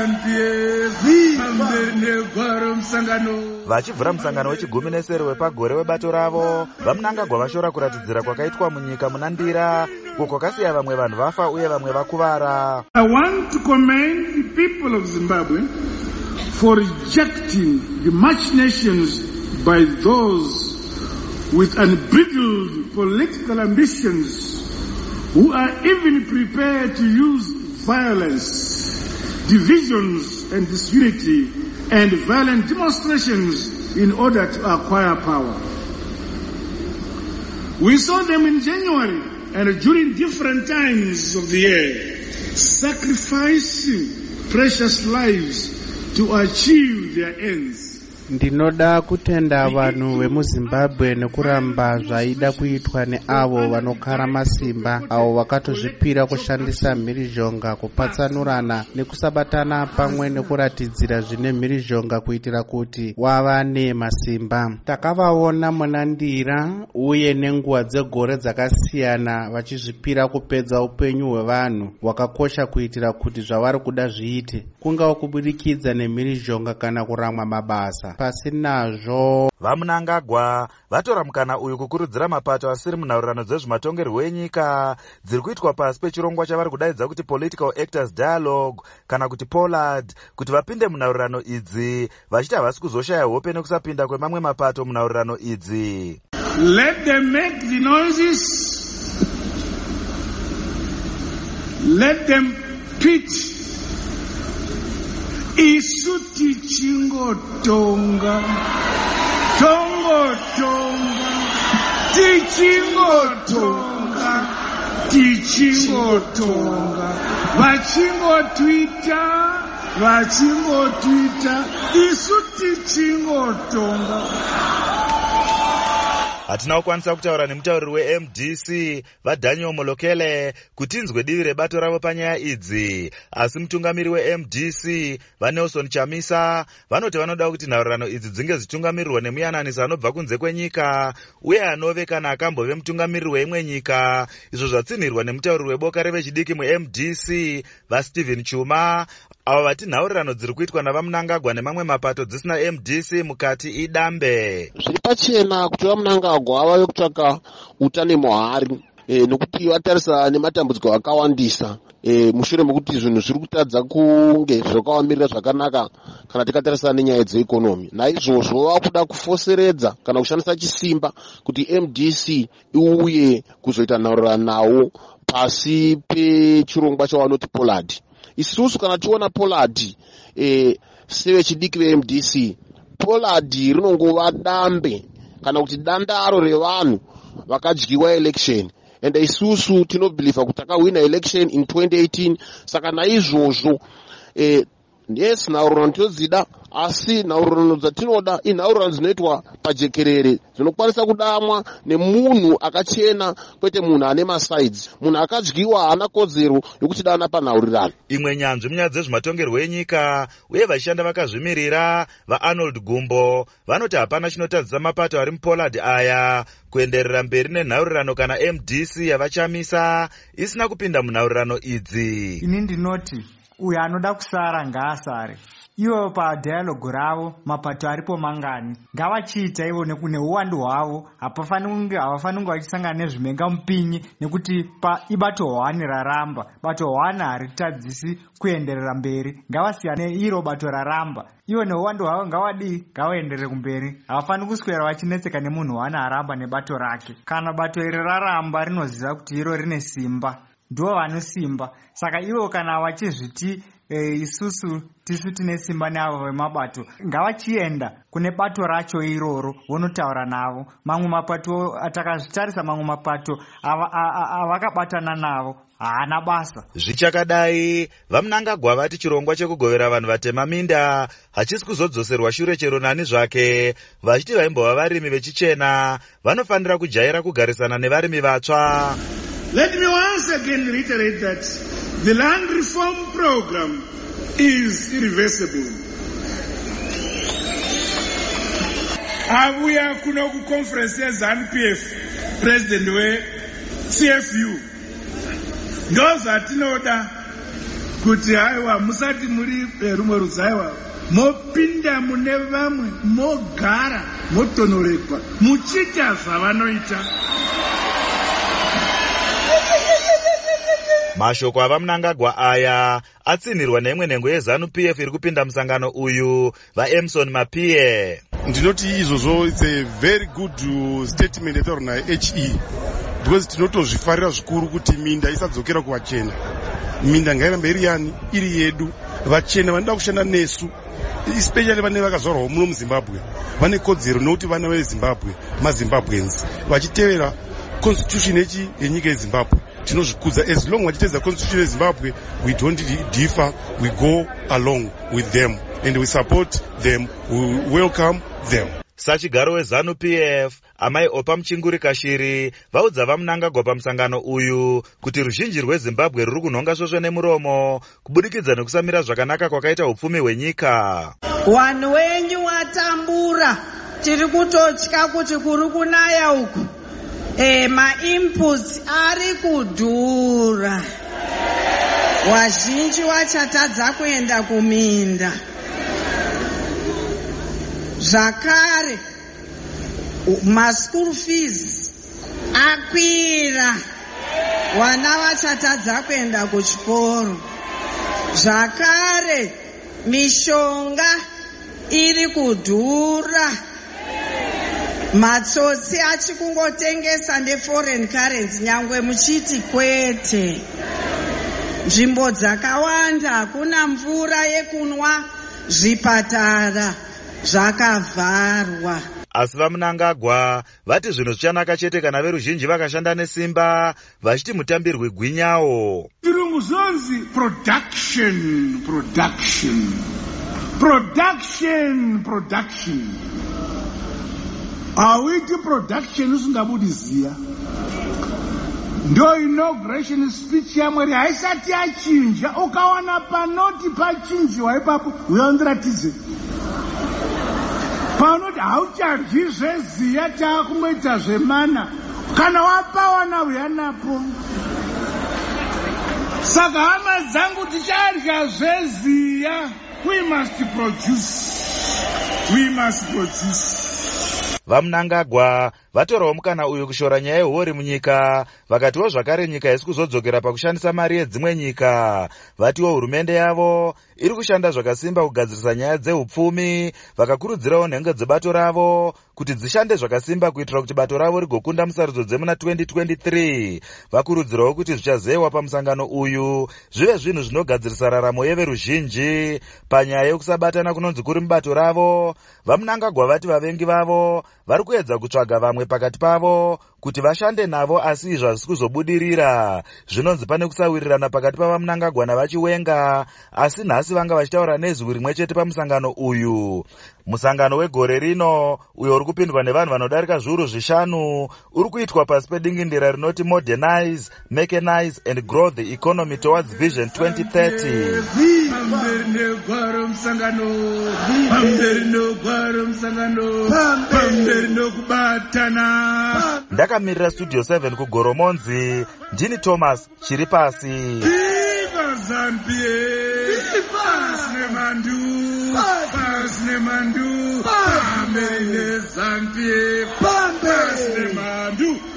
Vachivhura musangano wechigumi nesere wepagore webato ravo, vaMnangagwa vashora kuratidzira kwakaitwa munyika muna Ndira, uko kwakasiya vamwe vanhu vafa uye vamwe vakuvara. I want to commend the people of Zimbabwe for rejecting the machinations by those with unbridled political ambitions who are even prepared to use violence, divisions and disunity and violent demonstrations in order to acquire power. We saw them in January and during different times of the year sacrificing precious lives to achieve their ends. Ndinoda kutenda vanhu vemuZimbabwe nekuramba zvaida kuitwa neavo vanokara masimba, avo vakatozvipira kushandisa mhirizhonga kupatsanurana nekusabatana pamwe nekuratidzira zvine mhirizhonga kuitira kuti wavane masimba. Takavaona muna Ndira uye nenguva dzegore dzakasiyana vachizvipira kupedza upenyu hwevanhu hwakakosha kuitira kuti zvavari kuda zviite, kungava kubudikidza nemhirizhonga kana kuramwa mabasa. Pasinazvo vaMnangagwa vatora mukana uyu kukurudzira mapato asiri munhaurirano dzezvematongerwo enyika dziri kuitwa pasi pechirongwa chavari kudaidza kuti Political Actors Dialogue kana kuti POLAD kuti vapinde munhaurirano idzi, vachiti havasi kuzoshaya hope nekusapinda kwemamwe mapato munhaurirano idzi. Let them make the noises. Let them pitch. Isu tichingotonga, tichingotonga, vachingotwita, isu tichingotonga. Hatina kukwanisa kutaura nemutauriri weMDC vaDaniel Molokele kuti inzwe divi rebato ravo panyaya idzi, asi mutungamiri weMDC vaNelson Chamisa vanoti vanoda kuti nhaurirano idzi dzinge zitungamirirwa nemuyananisi anobva kunze kwenyika uye anove kana akambove mutungamiriri weimwe nyika, izvo zvatsinhirwa nemutauriri weboka revechidiki muMDC vaStephen Chuma, avo vati nhaurirano dziri kuitwa navaMnangagwa nemamwe mapato dzisina MDC mukati idambe. Zviri pachena kuti vaMnangagwa vave kutsvaka utano muhari nokuti vatarisa nematambudziko akawandisa mushure mekuti zvinhu zviri kutadza kunge zvakawamirira zvakanaka kana tikatarisa nenyaya dzeikonomi. Naizvozvo vakuda kufoseredza kana kushandisa chisimba kuti MDC iuye kuzoita nhaurirano nawo pasi pechirongwa chavanoti POLAD. Isusu kana tiona POLAD sevechidiki veMDC, POLAD rinongova dambe kana kuti dandaro revanhu vakadyiwa election, and isusu tinobhiliva kuti takawina election in 2018. Saka naizvozvo yes, nhaurirano tinodzida, asi nhaurirano dzatinoda inhaurirano dzinoitwa pajekerere, dzinokwanisa kudamwa nemunhu akachena, kwete munhu ane masides. Munhu akadyiwa haana kodzero yokuti dana panhaurirano. Imwe nyanzvi munyaya dzezvematongerwo enyika uye vachishanda vakazvimirira vaArnold Gumbo vanoti hapana chinotadzisa mapato ari muPOLAD aya kuenderera mberi nenhaurirano kana MDC yavachamisa isina kupinda munhaurirano idzi. Ini ndinoti uyo anoda kusara ngaasare. Ivo padialogue ravo mapato aripo mangani ngavachiita ivo neuwandu hwavo, havafani kunge vachisangana nezvimenga mupinyi nekuti ibato 1 raramba. Bato 1 haritadzisi kuenderera mberi, ngavasiyane iro bato raramba. Ivo neuwandu hwavo ngavaenderere kumberi, havafani kuswera vachinetseka nemunhu 1 aramba nebato rake. Kana bato iri raramba rinoziva kuti iro rine simba, ndivo vanosimba. Saka ivo kana vachizviti isusu tisu tine simba neavo vemabato, ngavachienda kune bato racho iroro vonotaura navo. Mamwe mapato atakazvitarisa, mamwe mapato avakabatana navo haana basa. Zvichakadai vaMnangagwa vati chirongwa chekugovera vanhu vatema minda hachisi kuzodzoserwa shure chero nani zvake, vachiti vaimbova varimi vechichena vanofanira kujaira kugarisana nevarimi vatsva. Let me once again reiterate that the land reform program is irreversible. Abuya kuno ku conference ya ZANU-PF, president we CFU. Those atinoda kuti haiwa musati muri rumwe ruzaiwa mopinda mune vamwe mogara motonorekwa muchiita zvavanoita. mashoko ava Mnangagwa aya atsinirwa neimwe nhengo yeZANU-PF iri kupinda musangano uyu, vaEmson Mapie. Ndinoti izvozvo it's a very good statement yataurwa naHE, because tinotozvifarira zvikuru kuti minda isadzokera kuvachena. Minda ngairambe iri yedu. Vachena vanoda kushanda nesu, especially vane vakazvarwawo muno muZimbabwe, vane kodzero nokuti vana veZimbabwe, maZimbabweans vachitevera constitution yenyika yeZimbabwe. Tinozvikudza as long vachitedza constitution yeZimbabwe, we don't differ, we go along with them and we support them, we welcome them. Sachigaro weZANU-PF amai Opa Muchinguri Kashiri vaudza vaMnangagwa pamusangano uyu kuti ruzhinji rweZimbabwe ruri kunhonga svosvo nemuromo kubudikidza nekusamira zvakanaka kwakaita upfumi hwenyika. Wanhu wenyu watambura, tiri kutotya kuti kuri kunaya uku. Ma-inputs ari kudhura. Wazhinji wachatadza kuenda kuminda. Zvakare, ma-school fees akwira. Vana vachatadza kuenda kuchikoro. Zvakare, mishonga iri kudhura. Matsotsi achikungotengesa neforeign currency nyangwe muchiti kwete. Nzvimbo dzakawanda hakuna mvura yekunwa, zvipatara zvakavharwa. Asi vaMnangagwa vati zvinhu zvichanaka chete kana veruzhinji vakashanda nesimba vachiti mutambirwe gwinyawo. Chirungu zonzi production. Awiti production usingabudi ziya. Ndo inauguration speech yamweri haisati yachinja, ukawana panoti pachinjiwa ipapo uyandiratize. Panoti hauchadyi zveziya taakumboita zvemana, kana wapawana uyanapo. Saka hama dzangu tichadya zveziya. We must produce. VaMnangagwa vatorawo mukana uyu kushora nyaya yehori munyika, vakatiwo zvakare nyika haisi kuzodzokera pakushandisa mari yedzimwe nyika. Vatiwo hurumende yavo iri kushanda zvakasimba kugadzirisa nyaya dzeupfumi, vakakurudzirawo nhengo dzebato ravo kuti dzishande zvakasimba kuitira kuti bato ravo rigokunda musarudzo dzemuna 2023. Vakurudzirawo kuti zvichazewa pamusangano uyu zvive zvinhu zvinogadzirisa raramo yeveruzhinji. Panyaya yekusabatana kunonzi kuri mubato ravo, vaMnangagwa vati vavengi vavo vari kuedza kutsvaga vamwe pakati pavo kuti vashande navo, asi izvo hazvisi kuzobudirira. Zvinonzi pane kusawirirana pakati pavaMnangagwa navaChiwenga, asi nhasi vanga vachitaura nezwi rimwe chete pamusangano uyu. Musangano wegore rino uyo uri kupindwa nevanhu vanodarika zviuru 5 uri kuitwa pasi pedingindira rinoti modernize, mechanize and grow the economy towards vision 2030. Ndakamirira Studio 7 kuGoromonzi, ndini Thomas Chiripasi. Pambe.